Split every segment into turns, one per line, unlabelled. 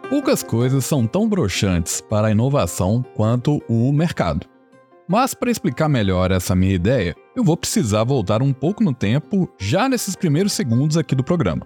Poucas coisas são tão broxantes para a inovação quanto o mercado. Mas para explicar melhor essa minha ideia, eu vou precisar voltar um pouco no tempo, já nesses primeiros segundos aqui do programa.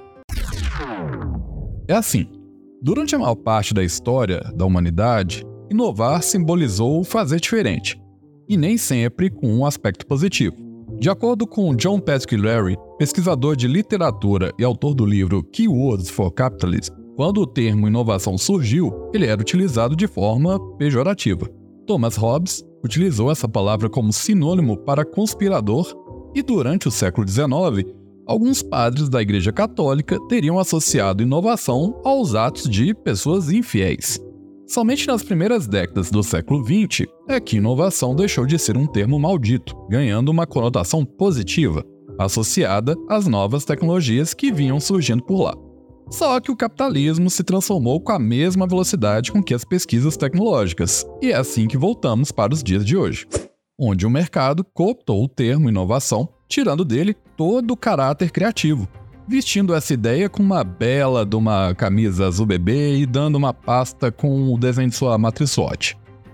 É assim, durante a maior parte da história da humanidade, inovar simbolizou fazer diferente, e nem sempre com um aspecto positivo. De acordo com John Patrick Leary, pesquisador de literatura e autor do livro Keywords for Capitalism, quando o termo inovação surgiu, ele era utilizado de forma pejorativa. Thomas Hobbes utilizou essa palavra como sinônimo para conspirador e durante o século XIX, alguns padres da Igreja Católica teriam associado inovação aos atos de pessoas infiéis. Somente nas primeiras décadas do século XX é que inovação deixou de ser um termo maldito, ganhando uma conotação positiva, associada às novas tecnologias que vinham surgindo por lá. Só que o capitalismo se transformou com a mesma velocidade com que as pesquisas tecnológicas, e é assim que voltamos para os dias de hoje, onde o mercado cooptou o termo inovação, tirando dele todo o caráter criativo, vestindo essa ideia com uma bela de uma camisa azul bebê e dando uma pasta com o desenho de sua matriz SWOT.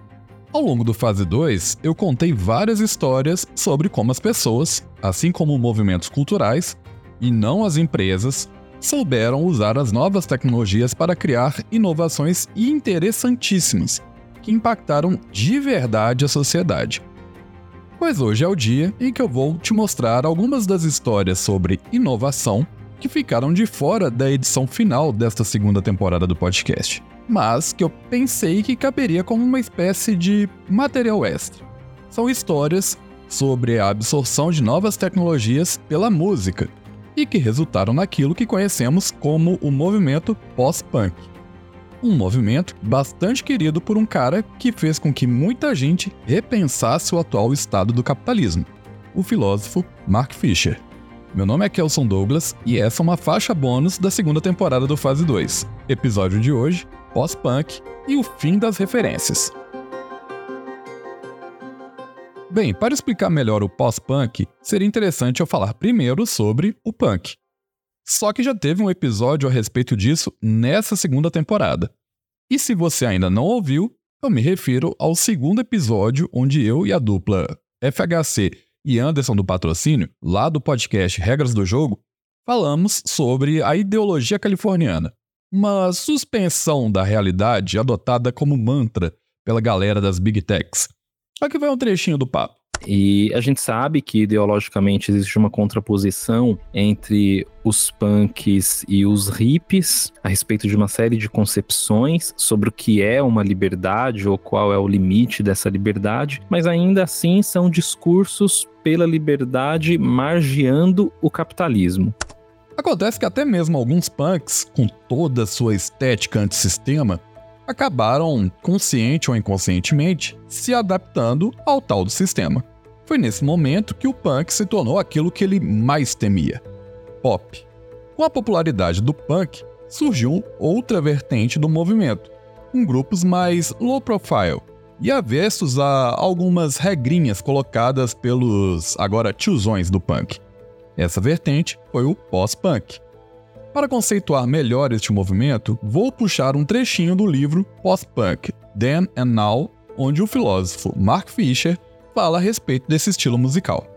Ao longo do Fase 2, eu contei várias histórias sobre como as pessoas, assim como movimentos culturais, e não as empresas, souberam usar as novas tecnologias para criar inovações interessantíssimas, que impactaram de verdade a sociedade. Pois hoje é o dia em que eu vou te mostrar algumas das histórias sobre inovação que ficaram de fora da edição final desta segunda temporada do podcast, mas que eu pensei que caberia como uma espécie de material extra. São histórias sobre a absorção de novas tecnologias pela música, e que resultaram naquilo que conhecemos como o movimento pós-punk. Um movimento bastante querido por um cara que fez com que muita gente repensasse o atual estado do capitalismo, o filósofo Mark Fisher. Meu nome é Kelson Douglas e essa é uma faixa bônus da segunda temporada do Fase 2. Episódio de hoje, pós-punk e o fim das referências. Bem, para explicar melhor o pós-punk, seria interessante eu falar primeiro sobre o punk. Só que já teve um episódio a respeito disso nessa segunda temporada. E se você ainda não ouviu, eu me refiro ao segundo episódio onde eu e a dupla FHC e Anderson do Patrocínio, lá do podcast Regras do Jogo, falamos sobre a ideologia californiana, uma suspensão da realidade adotada como mantra pela galera das Big Techs. Aqui vai um trechinho do papo.
E a gente sabe que ideologicamente existe uma contraposição entre os punks e os hippies a respeito de uma série de concepções sobre o que é uma liberdade ou qual é o limite dessa liberdade, mas ainda assim são discursos pela liberdade margeando o capitalismo.
Acontece que até mesmo alguns punks, com toda a sua estética antissistema, acabaram, consciente ou inconscientemente, se adaptando ao tal do sistema. Foi nesse momento que o punk se tornou aquilo que ele mais temia: pop. Com a popularidade do punk, surgiu outra vertente do movimento, com grupos mais low profile e avessos a algumas regrinhas colocadas pelos agora tiozões do punk. Essa vertente foi o pós-punk. Para conceituar melhor este movimento, vou puxar um trechinho do livro Pós-Punk, Then and Now, onde o filósofo Mark Fisher fala a respeito desse estilo musical.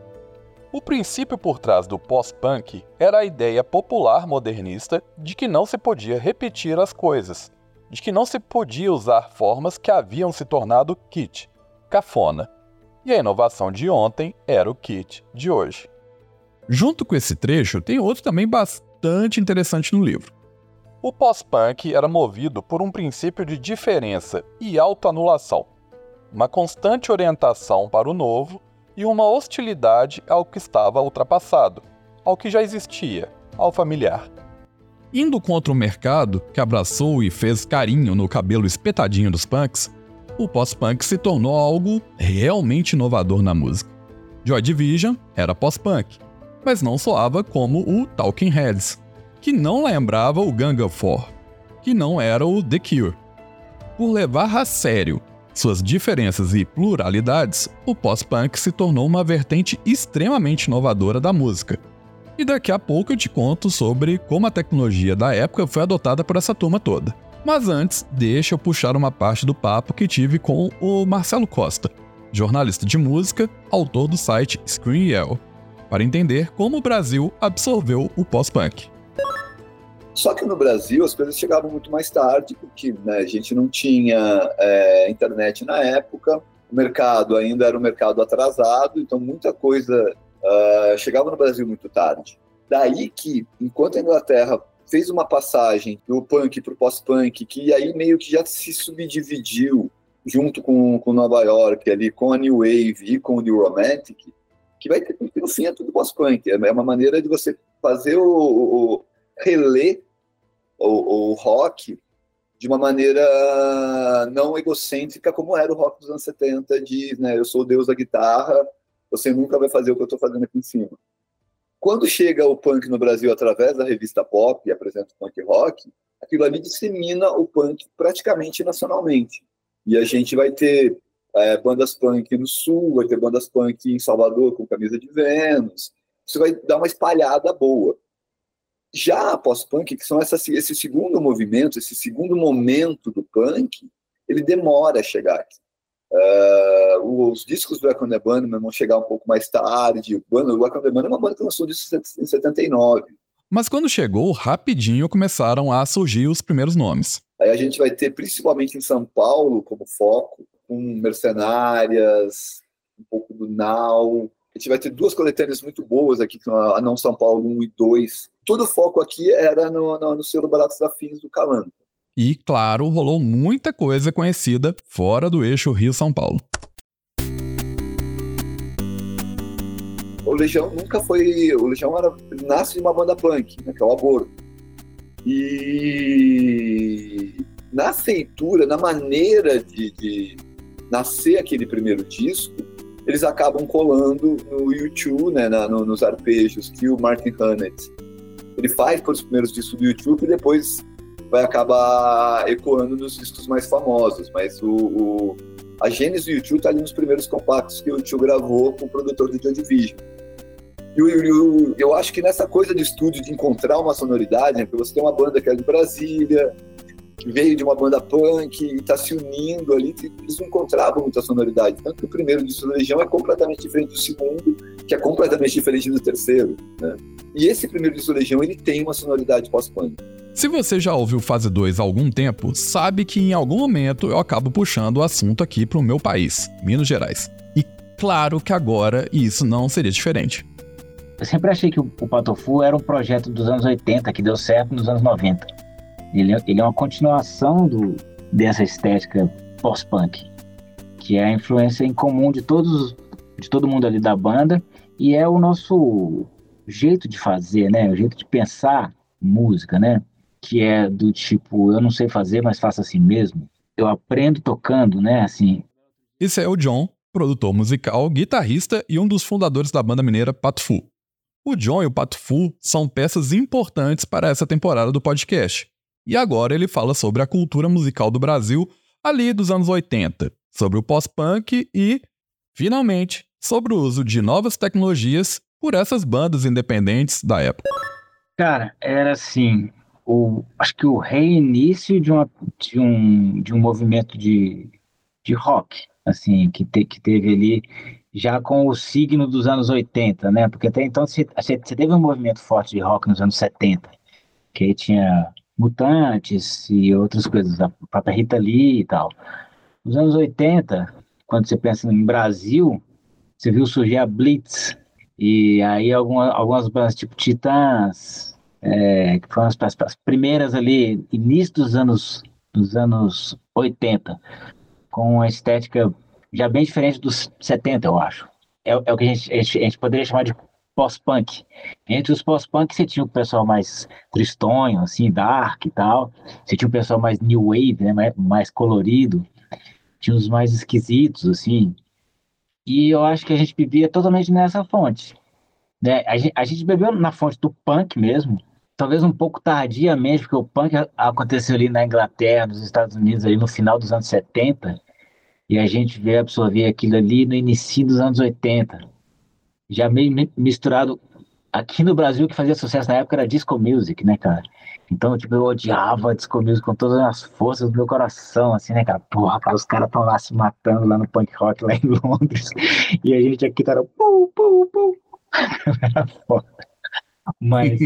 O princípio por trás do pós-punk era a ideia popular modernista de que não se podia repetir as coisas, de que não se podia usar formas que haviam se tornado kitsch, cafona. E a inovação de ontem era o kitsch de hoje. Junto com esse trecho, tem outro também bastante interessante no livro. O pós-punk era movido por um princípio de diferença e autoanulação, uma constante orientação para o novo e uma hostilidade ao que estava ultrapassado, ao que já existia, ao familiar. Indo contra o mercado, que abraçou e fez carinho no cabelo espetadinho dos punks, o pós-punk se tornou algo realmente inovador na música. Joy Division era pós-punk, mas não soava como o Talking Heads, que não lembrava o Gang of Four, que não era o The Cure. Por levar a sério suas diferenças e pluralidades, o pós-punk se tornou uma vertente extremamente inovadora da música. E daqui a pouco eu te conto sobre como a tecnologia da época foi adotada por essa turma toda. Mas antes, deixa eu puxar uma parte do papo que tive com o Marcelo Costa, jornalista de música, autor do site Screen Yell, para entender como o Brasil absorveu o pós-punk.
Só que no Brasil as coisas chegavam muito mais tarde, porque, né, a gente não tinha internet na época, o mercado ainda era um mercado atrasado, então muita coisa chegava no Brasil muito tarde. Daí que, enquanto a Inglaterra fez uma passagem do punk para o pós-punk, que aí meio que já se subdividiu junto com Nova York, ali, com a New Wave e com o New Romantic, que vai ter, no fim, é tudo pós-punk. É uma maneira de você fazer reler o rock de uma maneira não egocêntrica, como era o rock dos anos 70, de, né, eu sou o deus da guitarra, você nunca vai fazer o que eu estou fazendo aqui em cima. Quando chega o punk no Brasil através da revista Pop e apresenta o punk rock, aquilo ali dissemina o punk praticamente nacionalmente. E a gente vai ter bandas punk no Sul, vai ter bandas punk em Salvador com Camisa de Vênus. Isso vai dar uma espalhada boa. Já a pós-punk, que são esse segundo movimento, esse segundo momento do punk, ele demora a chegar aqui. Os discos do Echo and the Bunnymen vão chegar um pouco mais tarde. O Echo and the Bunnymen é uma banda que lançou disco em 79.
Mas quando chegou, rapidinho começaram a surgir os primeiros nomes.
Aí a gente vai ter, principalmente em São Paulo, como foco, com Mercenárias, um pouco do Now. A gente vai ter duas coletâneas muito boas aqui, que são a Não São Paulo 1 e 2. Todo o foco aqui era no selo Baratos Afins do Calango.
E, claro, rolou muita coisa conhecida fora do eixo Rio-São Paulo.
O Legião nunca foi... O Legião nasce de uma banda punk, né, que é o Aborto. E na feitura, na maneira de nascer aquele primeiro disco, eles acabam colando no U2, né, nos arpejos que o Martin Hannett ele faz para os primeiros discos do U2, e depois vai acabar ecoando nos discos mais famosos, mas a gênese do U2 está ali nos primeiros compactos que o U2 gravou com o produtor do Joy Division. E eu acho que nessa coisa de estúdio, de encontrar uma sonoridade, né, porque você tem uma banda que é de Brasília, que veio de uma banda punk e está se unindo ali, eles não encontravam muita sonoridade. Tanto que o primeiro disco da Legião é completamente diferente do segundo, que é completamente diferente do terceiro, né? E esse primeiro disco da Legião, ele tem uma sonoridade pós-punk.
Se você já ouviu Fase 2 há algum tempo, sabe que em algum momento eu acabo puxando o assunto aqui para o meu país, Minas Gerais. E claro que agora isso não seria diferente.
Eu sempre achei que o Patofu era um projeto dos anos 80, que deu certo nos anos 90. Ele é uma continuação dessa estética pós-punk, que é a influência em comum de todo mundo ali da banda, e é o nosso jeito de fazer, né? O jeito de pensar música, né? Que é do tipo, eu não sei fazer, mas faço assim mesmo. Eu aprendo tocando, né? Assim.
Esse é o John, produtor musical, guitarrista e um dos fundadores da banda mineira Patofu. O John e o Patofu são peças importantes para essa temporada do podcast. E agora ele fala sobre a cultura musical do Brasil ali dos anos 80, sobre o pós-punk e, finalmente, sobre o uso de novas tecnologias por essas bandas independentes da época.
Cara, era assim, acho que o reinício de um movimento de rock, assim, que teve ali já com o signo dos anos 80, né? Porque até então você teve um movimento forte de rock nos anos 70, que aí tinha Mutantes e outras coisas, a própria Rita Lee e tal. Nos anos 80, quando você pensa em Brasil, você viu surgir a Blitz, e aí algumas bandas tipo Titãs, que foram as primeiras ali, início dos anos 80, com uma estética já bem diferente dos 70, eu acho. É o que a gente poderia chamar de pós-punk. Entre os pós-punk, você tinha o pessoal mais tristonho, assim, dark e tal. Você tinha o pessoal mais new wave, né, mais colorido. Tinha os mais esquisitos, assim. E eu acho que a gente bebia totalmente nessa fonte, né? A gente bebeu na fonte do punk mesmo, talvez um pouco tardiamente, porque o punk aconteceu ali na Inglaterra, nos Estados Unidos, ali no final dos anos 70, e a gente veio absorver aquilo ali no início dos anos 80. Já meio misturado aqui no Brasil, que fazia sucesso na época era disco music, né, cara? Então, tipo, eu odiava Disco Music com todas as forças do meu coração, assim, né, cara? Porra, cara, os caras estão lá se matando lá no punk rock lá em Londres. E a gente aqui tá pum, pum, pum. Era foda. Mas,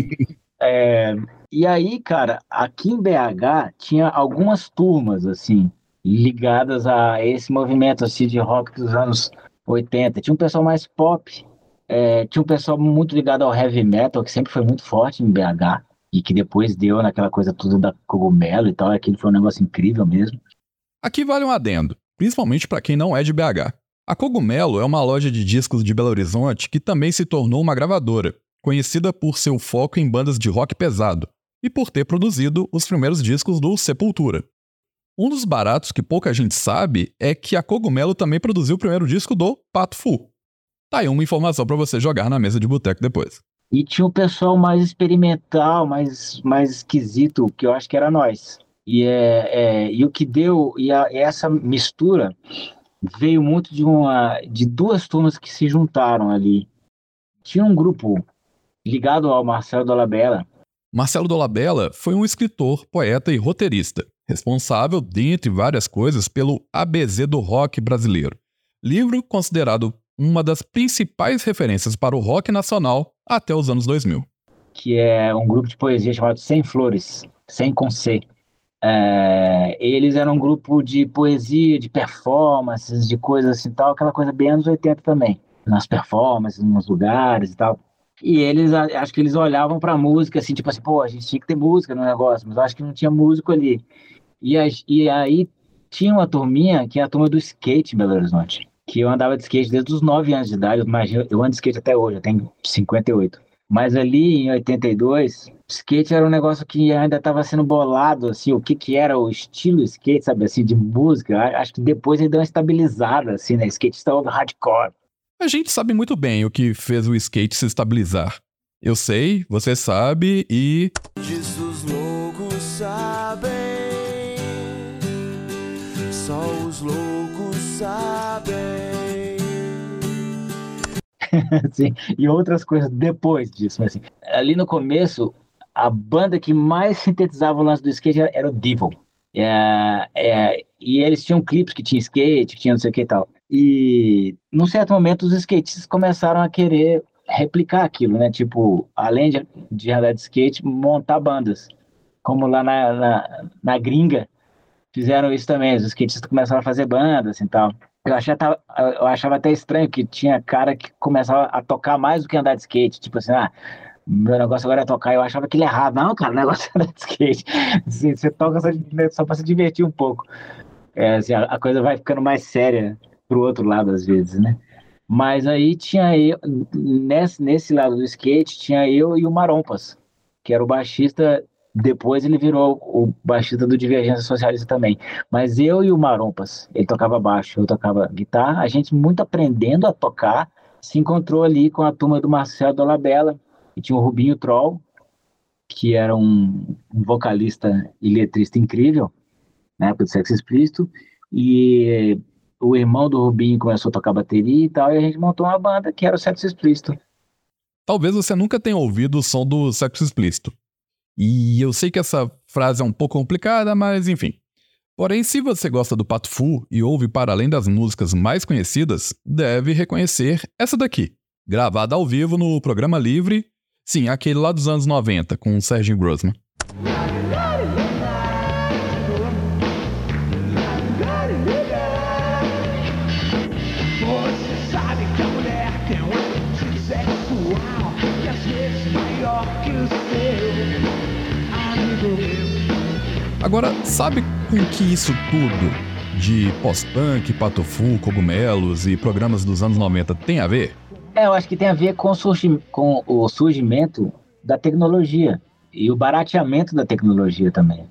e aí, cara, aqui em BH tinha algumas turmas, assim, ligadas a esse movimento, assim, de rock dos anos 80. Tinha um pessoal mais pop, tinha um pessoal muito ligado ao heavy metal, que sempre foi muito forte em BH, e que depois deu naquela coisa tudo da Cogumelo e tal, aquilo foi um negócio incrível mesmo.
Aqui vale um adendo, principalmente para quem não é de BH. A Cogumelo é uma loja de discos de Belo Horizonte que também se tornou uma gravadora, conhecida por seu foco em bandas de rock pesado e por ter produzido os primeiros discos do Sepultura. Um dos baratos que pouca gente sabe é que a Cogumelo também produziu o primeiro disco do Pato Fu. Tá aí uma informação para você jogar na mesa de boteco depois.
E tinha um pessoal mais experimental, mais esquisito, que eu acho que era nós. E o que deu, essa mistura veio muito de duas turmas que se juntaram ali. Tinha um grupo ligado ao Marcelo Dolabella.
Marcelo Dolabella foi um escritor, poeta e roteirista, responsável, dentre várias coisas, pelo ABC do rock brasileiro, livro considerado uma das principais referências para o rock nacional até os anos 2000.
Que é um grupo de poesia chamado Sem Flores, Sem com C. Eles eram um grupo de poesia, de performances, de coisas assim tal, aquela coisa bem anos 80 também, nas performances, nos lugares e tal. E eles, acho que eles olhavam pra música assim, tipo assim, pô, a gente tinha que ter música no negócio, mas eu acho que não tinha músico ali. E aí tinha uma turminha, que é a turma do skate em Belo Horizonte, que eu andava de skate desde os 9 anos de idade, eu ando de skate até hoje, eu tenho 58. Mas ali em 82, skate era um negócio que ainda estava sendo bolado, assim, o que era o estilo skate, sabe, assim, de música. Acho que depois ele deu uma estabilizada, assim, né, skate estava hardcore.
A gente sabe muito bem o que fez o skate se estabilizar. Eu sei, você sabe e...
Diz os loucos sabem, só os loucos sabem.
Assim, e outras coisas depois disso, mas, assim, ali no começo, a banda que mais sintetizava o lance do skate era o Devil. E eles tinham clipes que tinha skate, que tinha não sei o que e tal. E, num certo momento, os skatistas começaram a querer replicar aquilo, né? Tipo, além de andar de skate, montar bandas. Como lá na gringa, fizeram isso também. Os skatistas começaram a fazer bandas e tal. Eu achava até estranho que tinha cara que começava a tocar mais do que andar de skate. Tipo assim, meu negócio agora é tocar. Eu achava aquilo errado. Não, cara, o negócio é andar de skate. Você toca só pra se divertir um pouco. Assim, a coisa vai ficando mais séria pro outro lado, às vezes, né? Mas aí tinha eu, nesse lado do skate, tinha eu e o Marompas, que era o baixista. Depois ele virou o baixista do Divergência Socialista também. Mas eu e o Marompas, ele tocava baixo, eu tocava guitarra, a gente muito aprendendo a tocar, se encontrou ali com a turma do Marcelo Dolabella, e tinha o Rubinho Troll, que era um vocalista e letrista incrível, na época do Sexo Explícito, e o irmão do Rubinho começou a tocar bateria e tal, e a gente montou uma banda que era o Sexo Explícito.
Talvez você nunca tenha ouvido o som do Sexo Explícito. E eu sei que essa frase é um pouco complicada, mas enfim. Porém, se você gosta do Pato Fu e ouve para além das músicas mais conhecidas, deve reconhecer essa daqui, gravada ao vivo no Programa Livre, sim, aquele lá dos anos 90, com o Serginho Grossman.
Você sabe que a mulher tem um apetite sexual que às vezes maior que o seu.
Agora, sabe com que isso tudo, de pós-punk, Pato Fu, cogumelos e programas dos anos 90, tem a ver?
Eu acho que tem a ver com o surgimento da tecnologia e o barateamento da tecnologia também.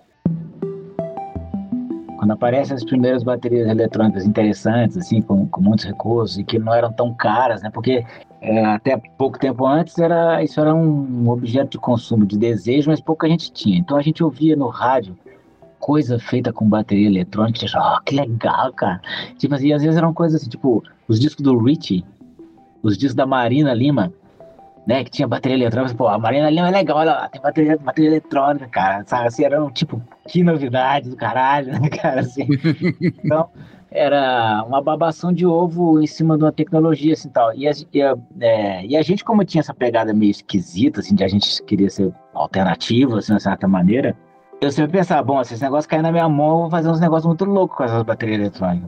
Quando aparecem as primeiras baterias eletrônicas interessantes, assim, com muitos recursos e que não eram tão caras, né? Porque até pouco tempo antes isso era um objeto de consumo, de desejo, mas pouca gente tinha. Então a gente ouvia no rádio coisa feita com bateria eletrônica, e achava, que legal, cara. Tipo assim, às vezes eram coisas assim, tipo, os discos do Richie, os discos da Marina Lima, né, que tinha bateria eletrônica. Pô, a Marina Lima é legal, olha lá, tem bateria eletrônica, cara, sabe? Assim, era tipo, que novidade do caralho, né, cara, assim. Então, era uma babação de ovo em cima de uma tecnologia, assim, tal. E a gente, como tinha essa pegada meio esquisita, assim, de a gente queria ser alternativo, assim, de certa maneira, eu sempre pensava, bom, se esse negócio cair na minha mão, eu vou fazer uns negócios muito loucos com essas baterias eletrônicas.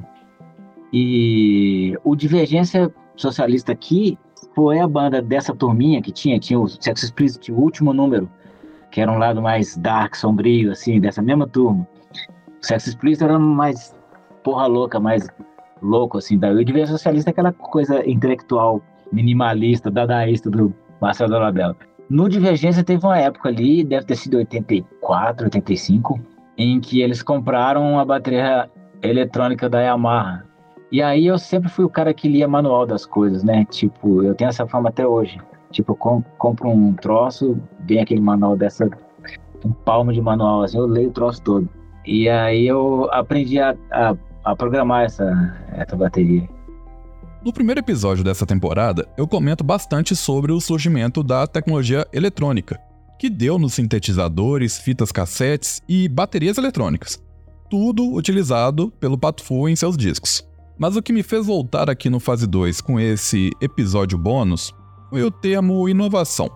E o Divergência Socialista aqui foi a banda dessa turminha que tinha o Sex Explicit, o último número, que era um lado mais dark, sombrio, assim, dessa mesma turma. O Sex Explicit era mais porra louca, mais louco, assim. Daí o Divergência Socialista é aquela coisa intelectual, minimalista, dadaísta do Marcelo Dolabella. No Divergência teve uma época ali, deve ter sido 84, 85, em que eles compraram a bateria eletrônica da Yamaha. E aí eu sempre fui o cara que lia manual das coisas, né? Tipo, eu tenho essa fama até hoje. Tipo, eu compro um troço, vem aquele manual um palmo de manual, assim, eu leio o troço todo. E aí eu aprendi a programar essa bateria.
No primeiro episódio dessa temporada, eu comento bastante sobre o surgimento da tecnologia eletrônica, que deu nos sintetizadores, fitas cassetes e baterias eletrônicas. Tudo utilizado pelo Pato Fu em seus discos. Mas o que me fez voltar aqui no Fase 2 com esse episódio bônus foi o termo inovação.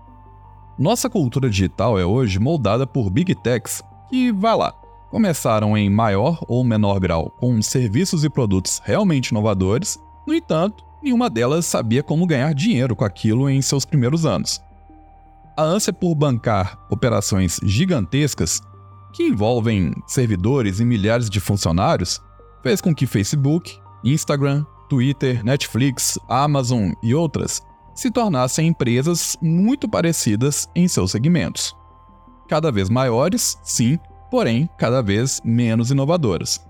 Nossa cultura digital é hoje moldada por Big Techs que, vai lá, começaram em maior ou menor grau com serviços e produtos realmente inovadores. No entanto, nenhuma delas sabia como ganhar dinheiro com aquilo em seus primeiros anos. A ânsia por bancar operações gigantescas, que envolvem servidores e milhares de funcionários, fez com que Facebook, Instagram, Twitter, Netflix, Amazon e outras se tornassem empresas muito parecidas em seus segmentos. Cada vez maiores, sim, porém cada vez menos inovadoras.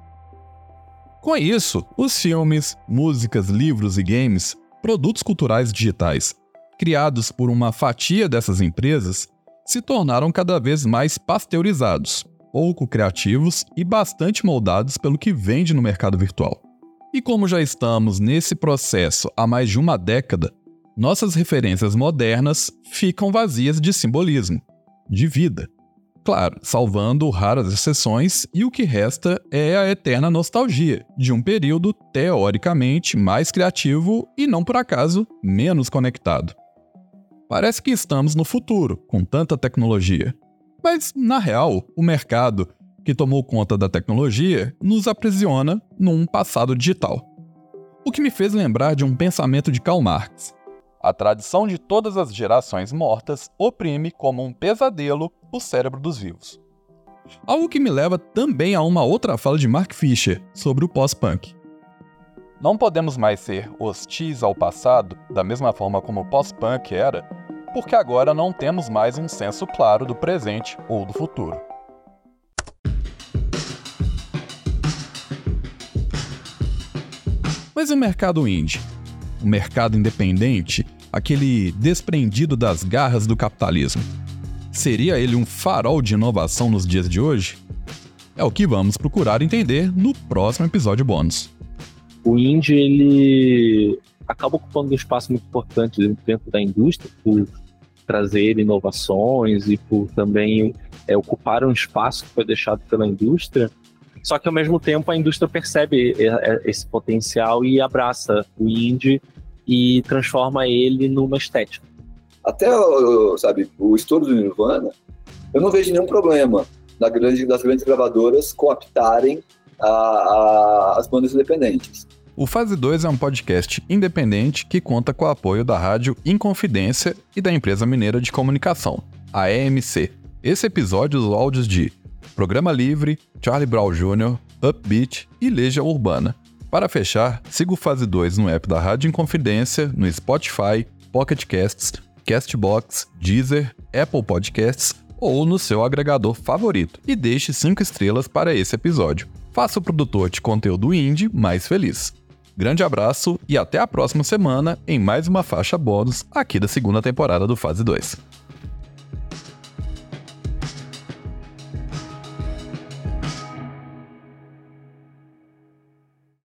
Com isso, os filmes, músicas, livros e games, produtos culturais digitais, criados por uma fatia dessas empresas, se tornaram cada vez mais pasteurizados, pouco criativos e bastante moldados pelo que vende no mercado virtual. E como já estamos nesse processo há mais de uma década, nossas referências modernas ficam vazias de simbolismo, de vida. Claro, salvando raras exceções, e o que resta é a eterna nostalgia de um período teoricamente mais criativo e não por acaso menos conectado. Parece que estamos no futuro, com tanta tecnologia. Mas, na real, o mercado que tomou conta da tecnologia nos aprisiona num passado digital. O que me fez lembrar de um pensamento de Karl Marx. A tradição de todas as gerações mortas oprime como um pesadelo o cérebro dos vivos. Algo que me leva também a uma outra fala de Mark Fisher sobre o pós-punk. Não podemos mais ser hostis ao passado da mesma forma como o pós-punk era, porque agora não temos mais um senso claro do presente ou do futuro. Mas o mercado indie? O mercado independente? Aquele desprendido das garras do capitalismo? Seria ele um farol de inovação nos dias de hoje? É o que vamos procurar entender no próximo episódio bônus.
O indie, ele acaba ocupando um espaço muito importante dentro da indústria por trazer inovações e por também ocupar um espaço que foi deixado pela indústria. Só que, ao mesmo tempo, a indústria percebe esse potencial e abraça o indie e transforma ele numa estética.
Até, sabe, o estouro do Nirvana, eu não vejo nenhum problema das grandes gravadoras cooptarem as bandas independentes.
O Fase 2 é um podcast independente que conta com o apoio da rádio Inconfidência e da empresa mineira de comunicação, a EMC. Esse episódio, os áudios de Programa Livre, Charlie Brown Jr., Upbeat e Legião Urbana. Para fechar, siga o Fase 2 no app da Rádio Inconfidência, no Spotify, Pocket Casts, Castbox, Deezer, Apple Podcasts ou no seu agregador favorito e deixe 5 estrelas para esse episódio. Faça o produtor de conteúdo indie mais feliz. Grande abraço e até a próxima semana em mais uma faixa bônus aqui da segunda temporada do Fase 2.